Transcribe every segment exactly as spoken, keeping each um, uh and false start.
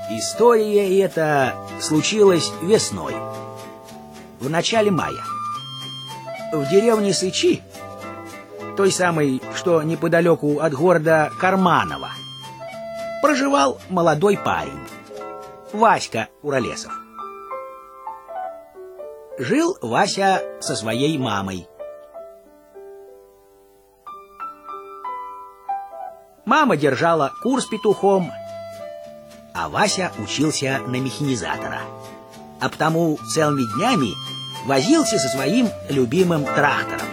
История эта случилась весной, в начале мая. В деревне Сычи, той самой, что неподалеку от города Карманово, проживал молодой парень, Васька Уралесов. Жил Вася со своей мамой. Мама держала кур с петухом, а Вася учился на механизатора, а потому целыми днями возился со своим любимым трактором.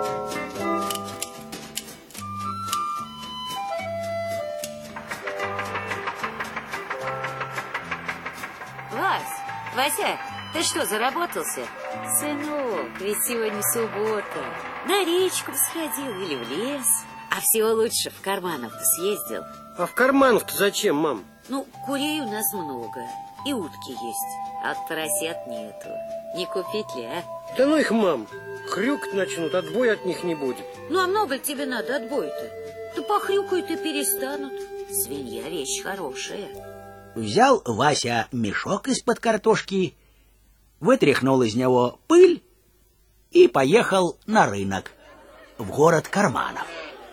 Вась, Вася, ты что, заработался? Сынок, ведь сегодня суббота. На речку сходил или в лес. А всего лучше в Карманов-то съездил. А в Карманов-то зачем, мам? Ну, курей у нас много, и утки есть, а поросят нету. Не купить ли, а? Да ну их, мам, хрюкать начнут, отбоя от них не будет. Ну, а много ли тебе надо отбоя-то? Да похрюкают и перестанут. Свинья вещь хорошая. Взял Вася мешок из-под картошки, вытряхнул из него пыль и поехал на рынок, в город Карманов.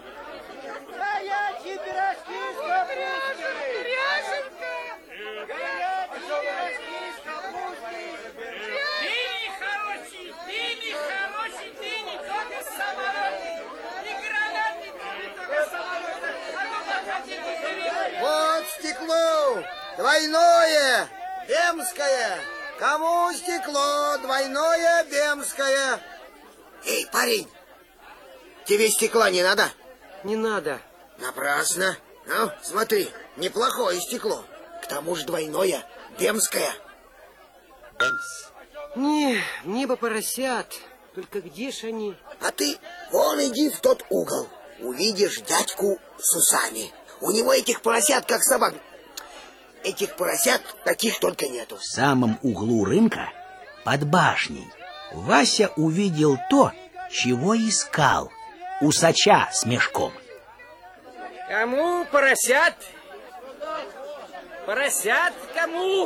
Вот стекло двойное, бемское. Кому стекло двойное, бемское? Эй, парень, тебе стекла не надо? Не надо. Напрасно. Ну, смотри, неплохое стекло. К тому же двойное, бемское. Бемс. Не, мне бы поросят. Только где ж они? А ты вон иди в тот угол. Увидишь дядьку с усами. У него этих поросят, как собак. Этих поросят таких только нету. В самом углу рынка, под башней, Вася увидел то, чего искал. Усача с мешком. Кому поросят? Поросят кому?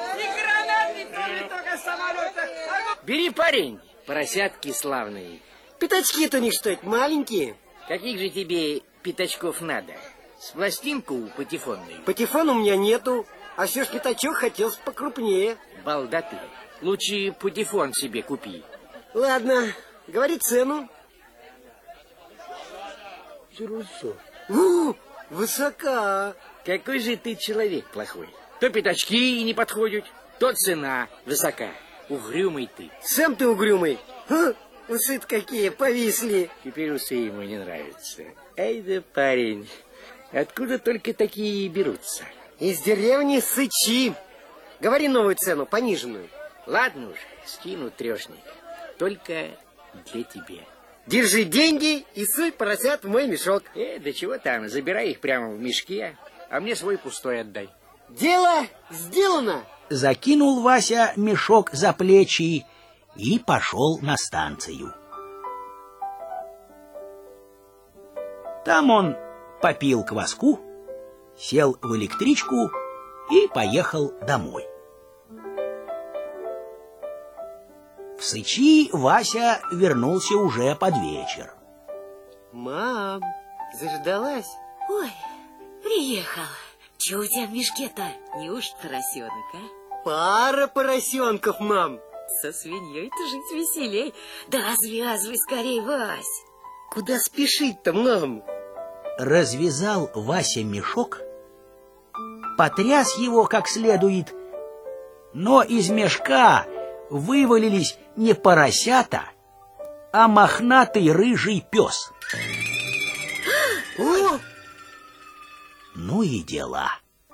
Бери, парень, поросятки славные. Пятачки-то у них что, маленькие? Каких же тебе пятачков надо? С пластинку патефонную? Патефон у меня нету, а все ж пятачок хотел покрупнее. Балда ты, лучше патефон себе купи. Ладно, говори цену. У, высока. Какой же ты человек плохой. То пятачки не подходят, то цена высока. Угрюмый ты. Сам ты угрюмый. Ха, усы-то какие повисли. Теперь усы ему не нравятся. Эй да парень, откуда только такие берутся? Из деревни Сычи. Говори новую цену, пониженную. Ладно уж, скину трешник. Только для тебя. Держи деньги и суй поросят в мой мешок. Э, да чего там, забирай их прямо в мешке, а мне свой пустой отдай. Дело сделано. Закинул Вася мешок за плечи и пошел на станцию. Там он попил кваску, сел в электричку и поехал домой. В Сычи Вася вернулся уже под вечер. Мам, заждалась? Ой, приехал. Чего у тебя в мешке-то? Неужто поросенок, а? Пара поросенков, мам. Со свиньей-то жить веселей. Да развязывай скорей, Вась. Куда спешить-то, мам? Развязал Вася мешок, потряс его как следует, но из мешка вывалились не поросята, а мохнатый рыжий пес. О! Ну и дела.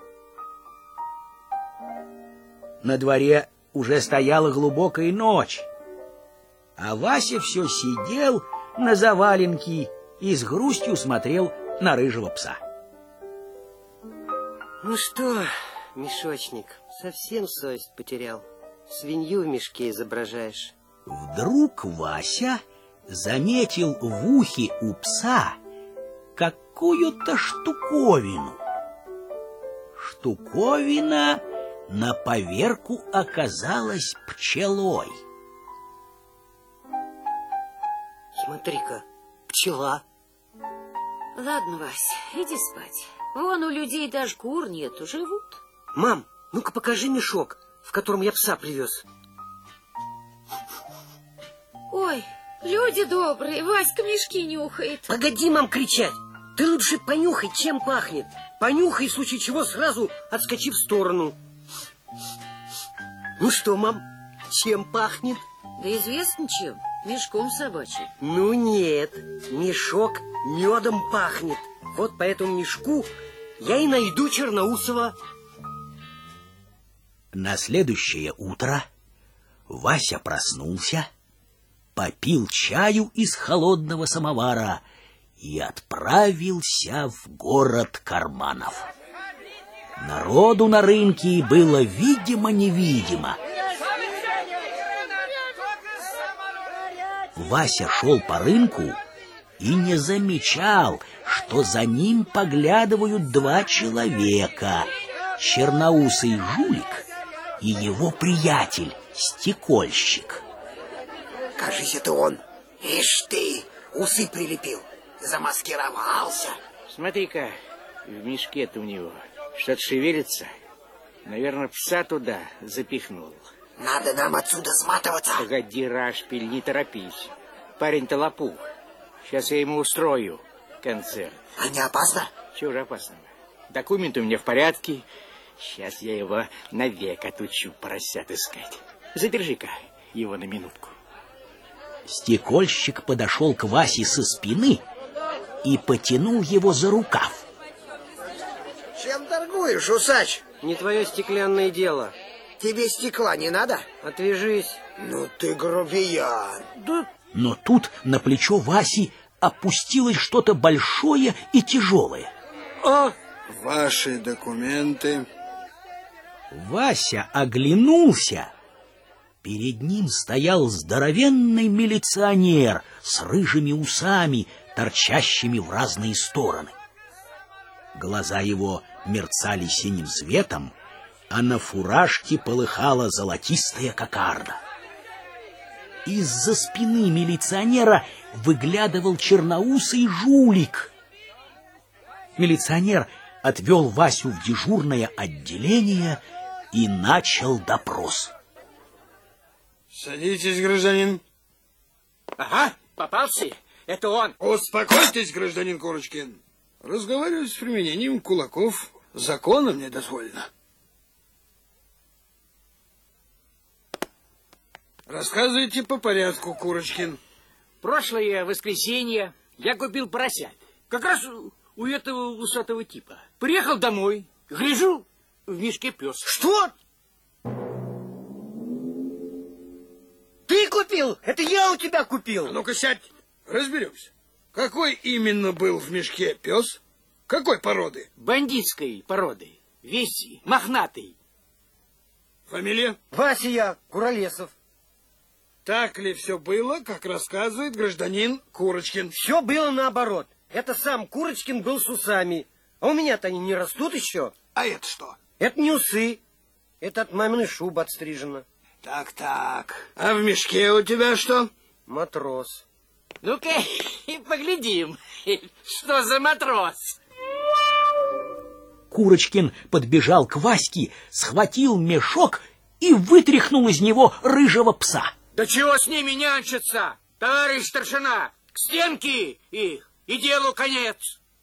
На дворе уже стояла глубокая ночь, а Вася все сидел на заваленке и с грустью смотрел на рыжего пса. Ну что, мешочник, совсем совесть потерял? Свинью в мешке изображаешь. Вдруг Вася заметил в ухе у пса какую-то штуковину. Штуковина на поверку оказалась пчелой. Смотри-ка, пчела. Ладно, Вась, иди спать. Вон у людей даже кур нету, живут. Мам, ну-ка покажи мешок, в котором я пса привез. Ой, люди добрые, Васька мешки нюхает. Погоди, мам, кричать. Ты лучше понюхай, чем пахнет. Понюхай, в случае чего сразу отскочи в сторону. Ну что, мам, чем пахнет? Да известно чем, мешком собачьим. Ну нет, мешок медом пахнет. Вот по этому мешку я и найду Черноусова. На следующее утро Вася проснулся, попил чаю из холодного самовара и отправился в город карманов. Народу на рынке было видимо-невидимо. Вася шел по рынку и не замечал, что за ним поглядывают два человека: черноусый жулик и его приятель, стекольщик. Кажись, это он. Ишь ты, усы прилепил, замаскировался. Смотри-ка, в мешке-то у него что-то шевелится. Наверное, пса туда запихнул. Надо нам отсюда сматываться. Погоди, Рашпиль, не торопись. Парень-то лопух. Сейчас я ему устрою концерт. А не опасно? Чего же опасного? Документы у меня в порядке. Сейчас я его навек отучу поросят искать. Задержи-ка его на минутку. Стекольщик подошел к Васе со спины и потянул его за рукав. Чем торгуешь, усач? Не твое стеклянное дело. Тебе стекла не надо? Отвяжись. Ну ты грубиян. Да... Но тут на плечо Васи опустилось что-то большое и тяжелое. А! Ваши документы. Вася оглянулся. Перед ним стоял здоровенный милиционер с рыжими усами, торчащими в разные стороны. Глаза его мерцали синим светом, а на фуражке полыхала золотистая кокарда. Из-за спины милиционера выглядывал черноусый жулик. Милиционер отвел Васю в дежурное отделение и начал допрос. Садитесь, гражданин. Ага, попался. Это он. Успокойтесь, гражданин Курочкин. Разговаривать с применением кулаков законом не дозволено. Рассказывайте по порядку, Курочкин. Прошлое воскресенье я купил поросят. Как раз у этого усатого типа. Приехал домой, гляжу, в мешке пес. Что? Ты купил? Это я у тебя купил. А ну-ка сядь, разберемся. Какой именно был в мешке пес? Какой породы? Бандитской породы. Весь мохнатый. Фамилия? Вася я, Куролесов. Так ли все было, как рассказывает гражданин Курочкин? Все было наоборот. Это сам Курочкин был с усами. А у меня-то они не растут еще. А это что? Это не усы. Это от маминой шубы отстрижено. Так-так. А в мешке у тебя что? Матрос. Ну-ка, и поглядим, что за матрос. Курочкин подбежал к Ваське, схватил мешок и вытряхнул из него рыжего пса. Да чего с ними нянчиться, товарищ старшина? К стенке их, и делу конец.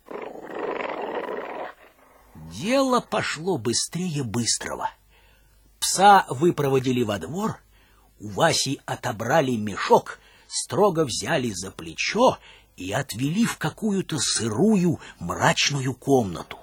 Дело пошло быстрее быстрого. Пса выпроводили во двор, у Васи отобрали мешок, строго взяли за плечо и отвели в какую-то сырую мрачную комнату.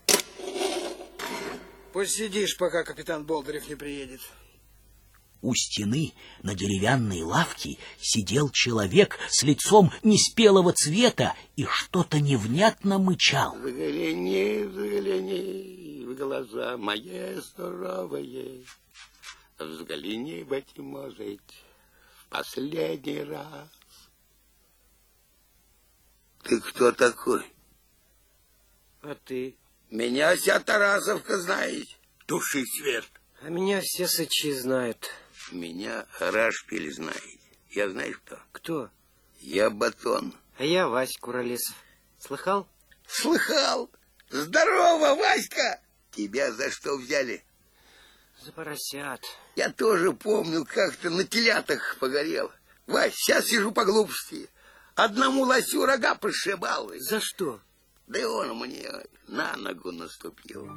Посидишь, пока капитан Болдырев не приедет. У стены на деревянной лавке сидел человек с лицом неспелого цвета и что-то невнятно мычал. Взгляни, взгляни в глаза мои суровые. Взгляни, быть может, в последний раз. Ты кто такой? А ты? Меня вся Тарасовка знает. Туши свет. А меня все сычи знают. Меня Рашпиль знает. Я знаешь кто? Кто? Я Батон. А я Вась Куролесов. Слыхал? Слыхал. Здорово, Васька. Тебя за что взяли? За поросят. Я тоже помню, как ты на телятах погорел. Вась, сейчас сижу по глупости. Одному лосю рога пошибал. За что? Да и он мне на ногу наступил.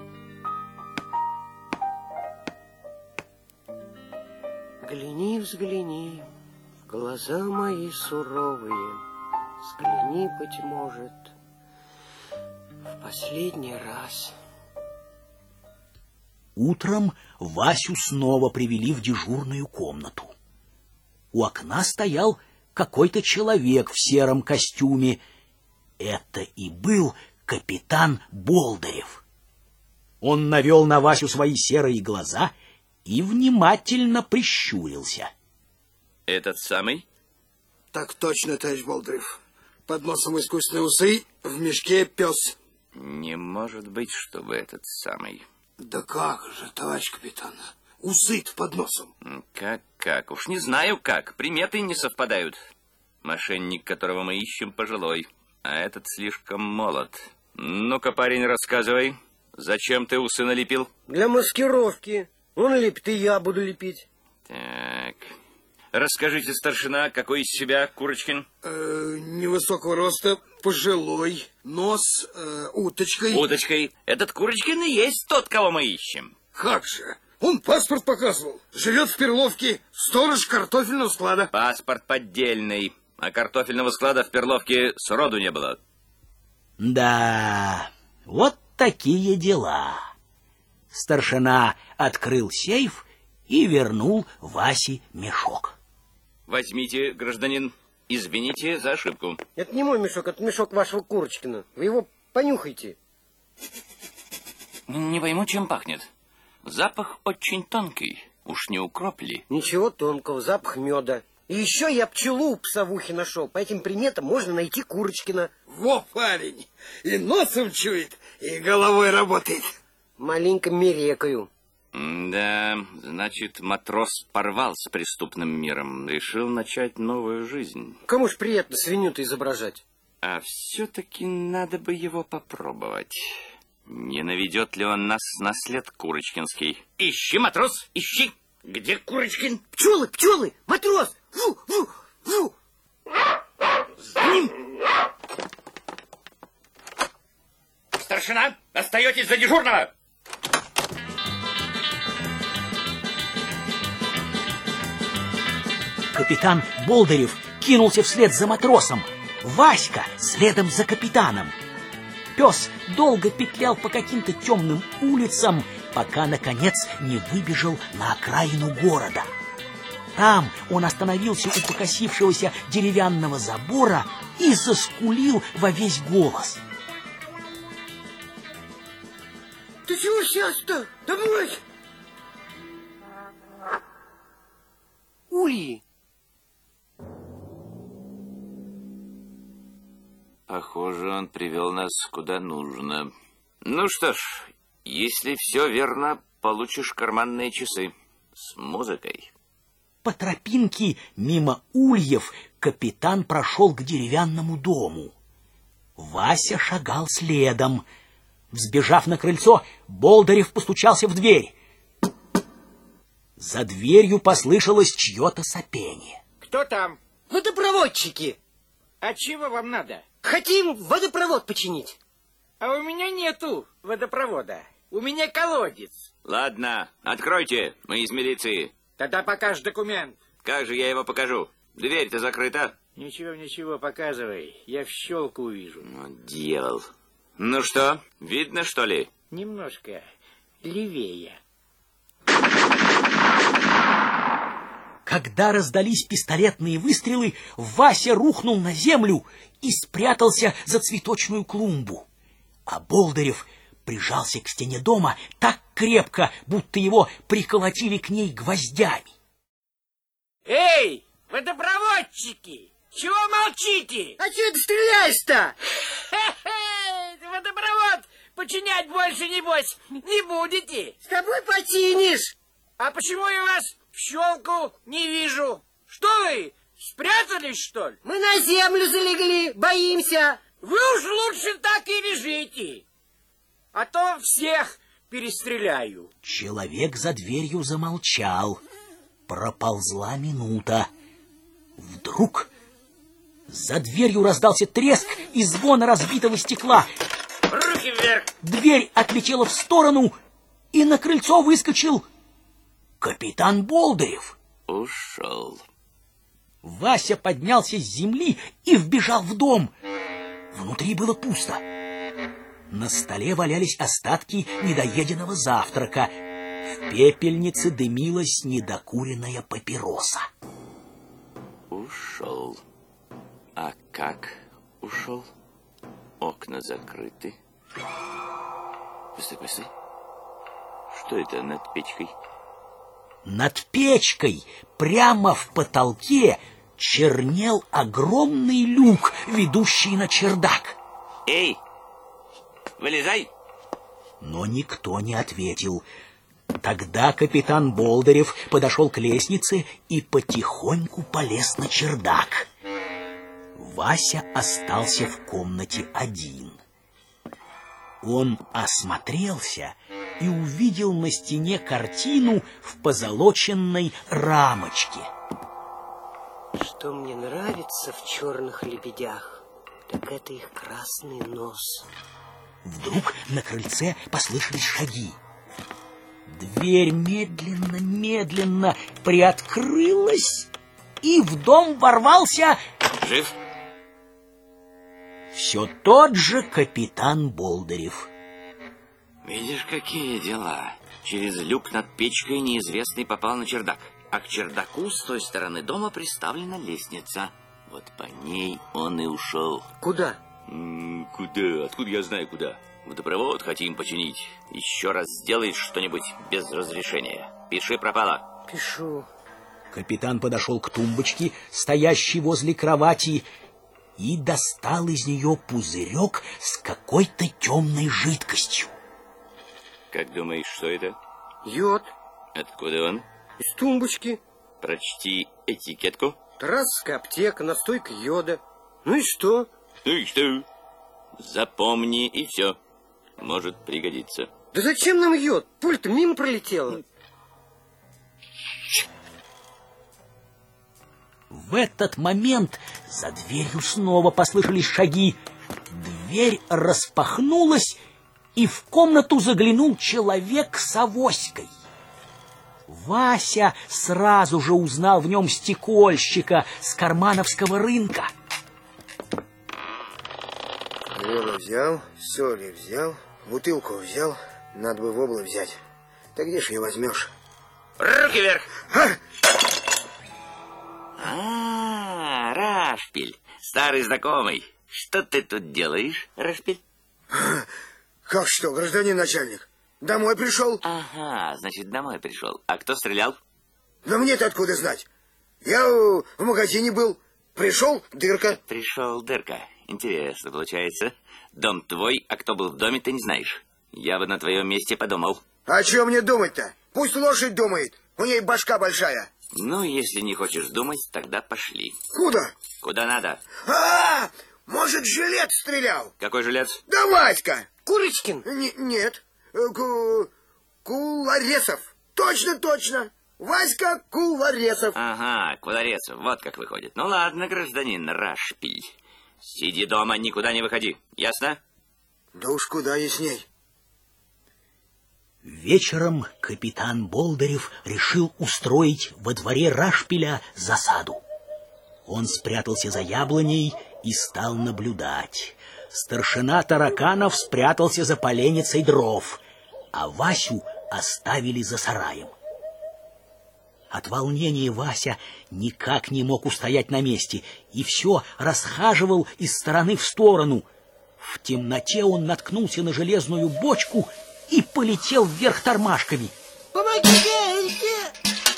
Взгляни, взгляни, в глаза мои суровые. Взгляни, быть может, в последний раз. Утром Васю снова привели в дежурную комнату. У окна стоял какой-то человек в сером костюме. Это и был капитан Болдырев. Он навел на Васю свои серые глаза и внимательно прищурился. Этот самый? Так точно, товарищ Болдырев. Под носом искусственные усы, в мешке пес. Не может быть, чтобы этот самый. Да как же, товарищ капитан, усы под носом. Как, как? Уж не знаю как, приметы не совпадают. Мошенник, которого мы ищем, пожилой, а этот слишком молод. Ну-ка, парень, рассказывай, зачем ты усы налепил? Для маскировки. Он лепит, и я буду лепить. Так, расскажите, старшина, какой из себя Курочкин? Э, невысокого роста, пожилой, нос э, уточкой. Уточкой. Этот Курочкин и есть тот, кого мы ищем. Как же? Он паспорт показывал. Живет в Перловке, сторож картофельного склада. Паспорт поддельный, а картофельного склада в Перловке сроду не было. Да, вот такие дела. Старшина открыл сейф и вернул Васе мешок. Возьмите, гражданин, извините за ошибку. Это не мой мешок, это мешок вашего Курочкина. Вы его понюхайте. Не пойму, чем пахнет. Запах очень тонкий. Уж не укроп ли? Ничего тонкого, запах меда. И еще я пчелу у псовухи нашел. По этим приметам можно найти Курочкина. Во, парень, и носом чует, и головой работает. Маленько мерекаю. Да, значит, матрос порвал с преступным миром, решил начать новую жизнь. Кому ж приятно свинью-то изображать? А все-таки надо бы его попробовать. Не наведет ли он нас на след Курочкинский? Ищи, матрос, ищи! Где Курочкин? Пчелы, пчелы, матрос! Фу, фу, фу. За ним! Старшина, остаетесь за дежурного! Капитан Болдырев кинулся вслед за матросом, Васька следом за капитаном. Пес долго петлял по каким-то темным улицам, пока, наконец, не выбежал на окраину города. Там он остановился у покосившегося деревянного забора и заскулил во весь голос. Ты чего сейчас-то? Домой! Ульи! Похоже, он привел нас куда нужно. Ну что ж, если все верно, получишь карманные часы с музыкой. По тропинке мимо ульев капитан прошел к деревянному дому. Вася шагал следом. Взбежав на крыльцо, Болдырев постучался в дверь. За дверью послышалось чье-то сопение. Кто там? Водопроводчики! А чего вам надо? Хотим водопровод починить. А у меня нету водопровода. У меня колодец. Ладно, откройте, мы из милиции. Тогда покажешь документ. Как же я его покажу? Дверь-то закрыта. Ничего, ничего, показывай. Я в щелку увижу. Ну, дьявол. Ну что, видно, что ли? Немножко левее. Когда раздались пистолетные выстрелы, Вася рухнул на землю и спрятался за цветочную клумбу. А Болдырев прижался к стене дома так крепко, будто его приколотили к ней гвоздями. Эй, водопроводчики! Чего молчите? А чего ты стреляешь-то? Хе-хе! Водопровод починять больше, небось, не будете? С тобой починишь. А почему я вас в щелку не вижу? Что вы, спрятались, что ли? Мы на землю залегли, боимся. Вы уж лучше так и лежите, а то всех перестреляю. Человек за дверью замолчал. Проползла минута. Вдруг за дверью раздался треск и звон разбитого стекла. Руки вверх! Дверь отлетела в сторону, и на крыльцо выскочил капитан Болдырев. Ушел. Вася поднялся с земли и вбежал в дом. Внутри было пусто. На столе валялись остатки недоеденного завтрака. В пепельнице дымилась недокуренная папироса. Ушел. А как ушел? Окна закрыты. Постой, постой. Что это над печкой? Над печкой, прямо в потолке, чернел огромный люк, ведущий на чердак. Эй, вылезай! Но никто не ответил. Тогда капитан Болдырев подошел к лестнице и потихоньку полез на чердак. Вася остался в комнате один. Он осмотрелся и увидел на стене картину в позолоченной рамочке. Что мне нравится в черных лебедях, так это их красный нос. Вдруг на крыльце послышались шаги. Дверь медленно-медленно приоткрылась, и в дом ворвался... Жив? Все тот же капитан Болдырев. Видишь, какие дела. Через люк над печкой неизвестный попал на чердак. А к чердаку с той стороны дома приставлена лестница. Вот по ней он и ушел. Куда? М -м, куда? Откуда я знаю куда? Водопровод хотим починить. Еще раз сделай что-нибудь без разрешения. Пиши пропало. Пишу. Капитан подошел к тумбочке, стоящей возле кровати, и достал из нее пузырек с какой-то темной жидкостью. Как думаешь, что это? Йод. Откуда он? Из тумбочки. Прочти этикетку. Тарасская аптека, настойка йода. Ну и что? Ну и что? Запомни, и все. Может пригодиться. Да зачем нам йод? Пуль-то мимо пролетела. В этот момент за дверью снова послышались шаги. Дверь распахнулась, и в комнату заглянул человек с авоськой. Вася сразу же узнал в нем стекольщика с кармановского рынка. Хлеба взял, соли взял, бутылку взял, надо бы воблу взять. Да где ж ее возьмешь? Руки вверх! А! А, Рашпиль, старый знакомый. Что ты тут делаешь, Рашпиль? Как что, гражданин начальник? Домой пришел? Ага, значит, домой пришел. А кто стрелял? Да мне-то откуда знать? Я в магазине был. Пришел, дырка. Пришел, дырка. Интересно получается. Дом твой, а кто был в доме, ты не знаешь. Я бы на твоем месте подумал. А что мне думать-то? Пусть лошадь думает. У ней башка большая. Ну, если не хочешь думать, тогда пошли. Куда? Куда надо. А, может, жилет стрелял? Какой жилец? Да Васька. Курочкин? Н нет. Ку... Куларесов. Точно, точно. Васька Куларесов. Ага, Куларесов. Вот как выходит. Ну ладно, гражданин Рашпиль. Сиди дома, никуда не выходи. Ясно? Да уж куда ясней. Вечером капитан Болдырев решил устроить во дворе Рашпиля засаду. Он спрятался за яблоней и стал наблюдать. Старшина Тараканов спрятался за поленницей дров, а Васю оставили за сараем. От волнения Вася никак не мог устоять на месте и все расхаживал из стороны в сторону. В темноте он наткнулся на железную бочку и полетел вверх тормашками. Помогите!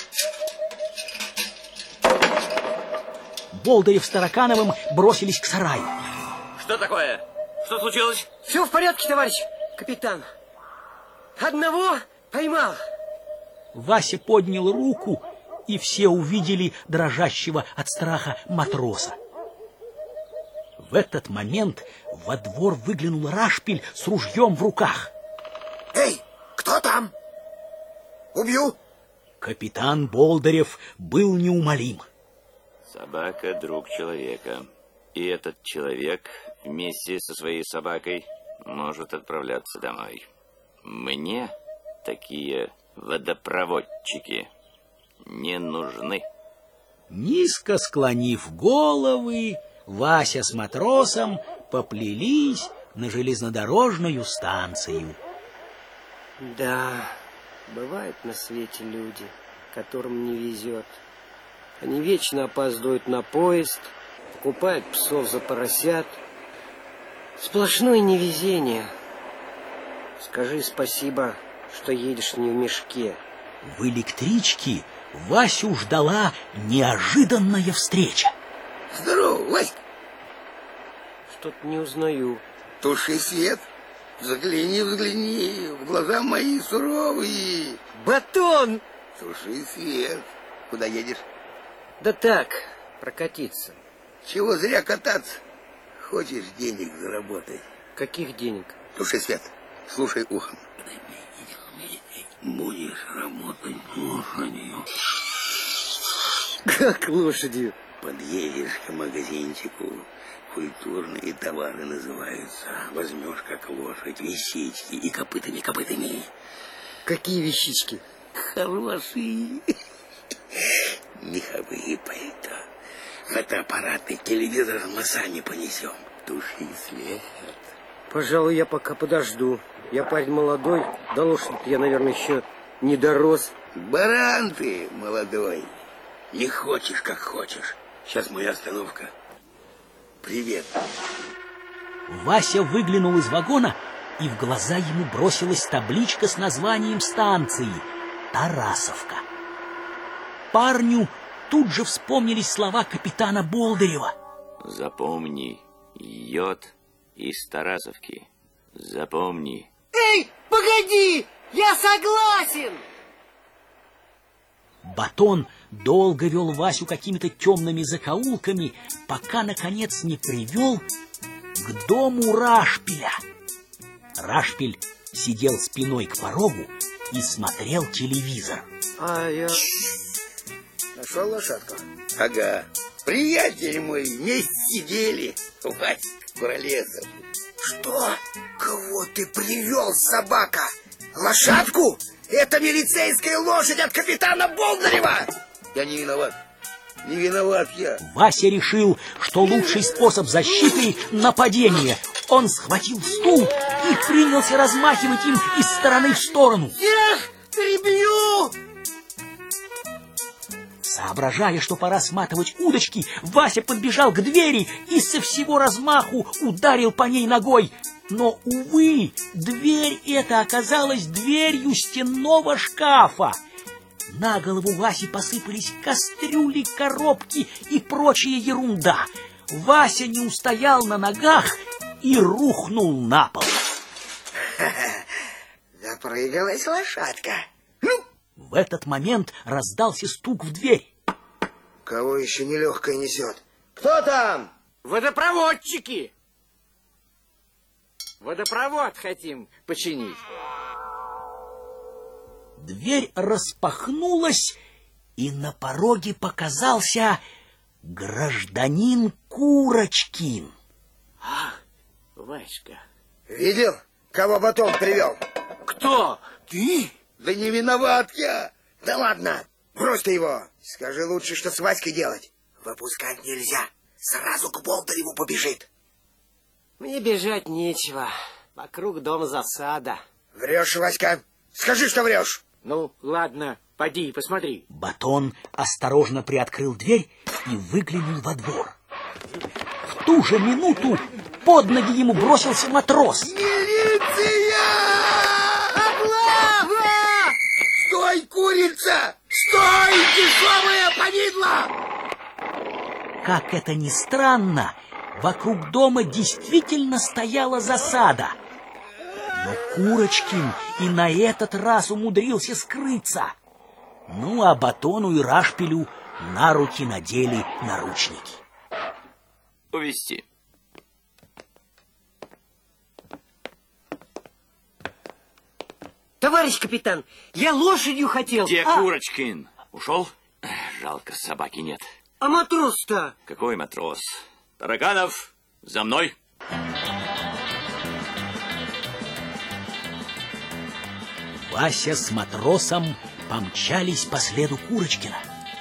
Болдырев с Таракановым бросились к сараю. Что такое? Что случилось? Все в порядке, товарищ. Капитан, одного поймал. Вася поднял руку, и все увидели дрожащего от страха матроса. В этот момент во двор выглянул Рашпиль с ружьем в руках. Эй, кто там? Убью. Капитан Болдырев был неумолим. Собака — друг человека. И этот человек вместе со своей собакой может отправляться домой. Мне такие водопроводчики не нужны. Низко склонив головы, Вася с матросом поплелись на железнодорожную станцию. Да, бывают на свете люди, которым не везет. Они вечно опаздывают на поезд, покупают псов за поросят. Сплошное невезение. Скажи спасибо, что едешь не в мешке. В электричке Васю ждала неожиданная встреча. Здорово, Васька. Что-то не узнаю. Туши свет. Взгляни, взгляни. В глаза мои суровые. Батон! Туши свет. Куда едешь? Да так, прокатиться. Чего зря кататься? Хочешь денег заработать? Каких денег? Туши свет. Слушай ухом. Будешь работать лошадью. Как лошадью? Подъедешь к магазинчику. Культурные товары называются. Возьмешь как лошадь вещички и копытами-копытами. Какие вещички? Хорошие. Меховые пальто. Фотоаппараты, телевизор мы сами понесем. Туши свет. Пожалуй, я пока подожду. Я парень молодой, да лошадь я, наверное, еще не дорос. Баран ты, молодой. Не хочешь, как хочешь. Сейчас моя остановка. Привет. Вася выглянул из вагона, и в глаза ему бросилась табличка с названием станции «Тарасовка». Парню тут же вспомнились слова капитана Болдырева. Запомни, йод из Тарасовки. Запомни. Эй, погоди! Я согласен! Батон долго вел Васю какими-то темными закоулками, пока, наконец, не привел к дому Рашпиля. Рашпиль сидел спиной к порогу и смотрел телевизор. А я... Нашел лошадку? Ага. Приятель мой, вместе сидели. Васька Куролесов. Что? Кого ты привел, собака? Лошадку? Это милицейская лошадь от капитана Болдырева! Я не виноват. Не виноват я. Вася решил, что лучший способ защиты — нападение. Он схватил стул и принялся размахивать им из стороны в сторону. Эх, прибью! Соображая, что пора сматывать удочки, Вася подбежал к двери и со всего размаху ударил по ней ногой. Но, увы, дверь эта оказалась дверью стенного шкафа. На голову Васи посыпались кастрюли, коробки и прочая ерунда. Вася не устоял на ногах и рухнул на пол. Запрыгалась лошадка. В этот момент раздался стук в дверь. Кого еще нелегкое несет? Кто там? Водопроводчики! Водопровод хотим починить. Дверь распахнулась, и на пороге показался гражданин Курочкин. Ах, Васька. Видел, кого Батон привел? Кто? Ты? Да не виноват я. Да ладно, брось ты его. Скажи лучше, что с Васькой делать. Выпускать нельзя. Сразу к Болдыреву побежит. Мне бежать нечего. Вокруг дома засада. Врешь, Васька. Скажи, что врешь. Ну, ладно, поди, посмотри. Батон осторожно приоткрыл дверь и выглянул во двор. В ту же минуту под ноги ему бросился матрос. Милиция! Облава! Стой, курица! Стой, дешевая повидло! Как это ни странно, вокруг дома действительно стояла засада. Но Курочкин и на этот раз умудрился скрыться. Ну, а Батону и Рашпилю на руки надели наручники. Увести. Товарищ капитан, я лошадью хотел. Где а... Курочкин? Ушел? Жалко, собаки нет. А матрос-то? Какой матрос? Тараканов, за мной. Вася с матросом помчались по следу Курочкина.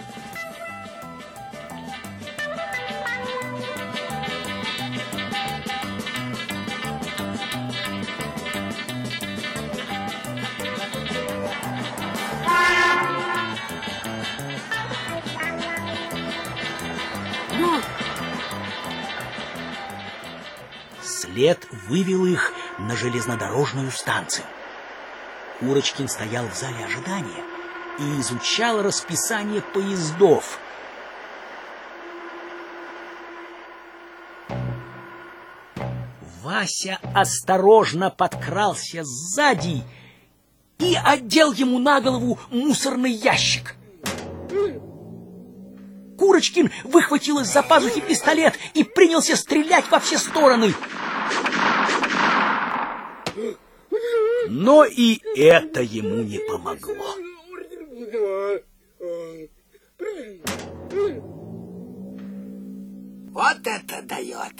След вывел их на железнодорожную станцию. Курочкин стоял в зале ожидания и изучал расписание поездов. Вася осторожно подкрался сзади и одел ему на голову мусорный ящик. Курочкин выхватил из-за пазухи пистолет и принялся стрелять во все стороны. Но и это ему не помогло. Вот это дает!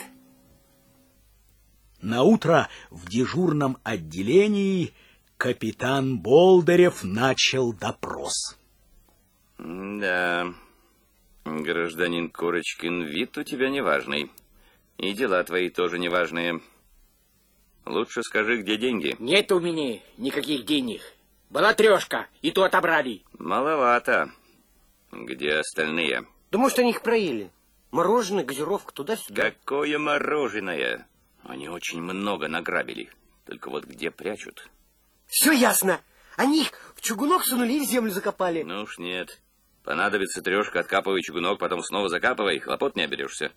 Наутро в дежурном отделении капитан Болдырев начал допрос. Да, гражданин Курочкин, вид у тебя неважный. И дела твои тоже неважные. Лучше скажи, где деньги? Нет у меня никаких денег. Была трешка, и то отобрали. Маловато. Где остальные? Да может, они их проели. Мороженое, газировка, туда-сюда. Какое мороженое? Они очень много награбили. Только вот где прячут? Все ясно. Они их в чугунок сунули и в землю закопали. Ну уж нет. Понадобится трешка, откапывай чугунок, потом снова закапывай, хлопот не оберешься.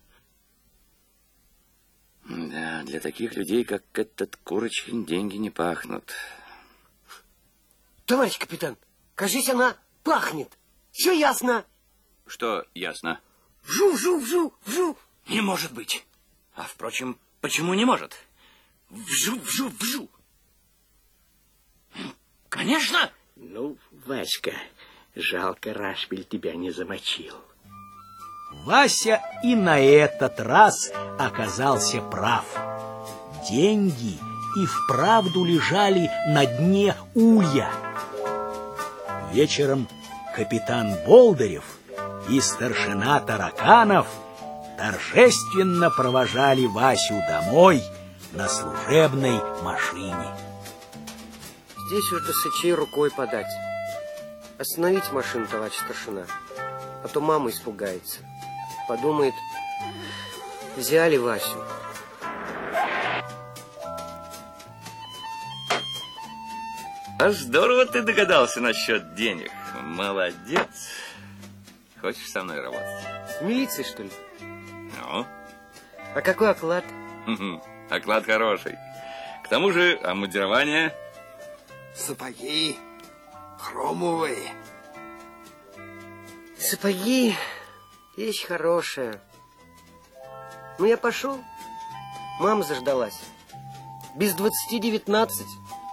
Да, для таких людей, как этот Курочкин, деньги не пахнут. Товарищ капитан, кажись, она пахнет. Все ясно. Что ясно? Вжу, вжу, вжу, вжу. Не может быть. А, впрочем, почему не может? Вжу, вжу, вжу. Конечно. Ну, Васька, жалко, Рашпиль тебя не замочил. Вася и на этот раз оказался прав. Деньги и вправду лежали на дне улья. Вечером капитан Болдырев и старшина Тараканов торжественно провожали Васю домой на служебной машине. Здесь уж до Сычей рукой подать. Остановите машину, товарищ старшина, а то мама испугается. Подумает, взяли Васю. А здорово ты догадался насчет денег. Молодец. Хочешь со мной работать? В милиции, что ли? Ну? А какой оклад? Оклад хороший. К тому же обмундирование. Сапоги хромовые. Сапоги... Вещь хорошая. Ну, я пошел. Мама заждалась. Без двадцати девятнадцать.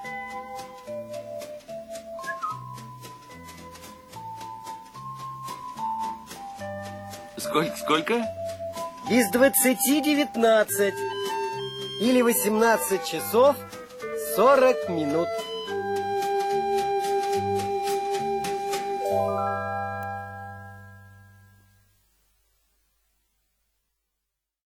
Сколько, сколько? Без двадцати девятнадцать. Или восемнадцать часов сорок минут.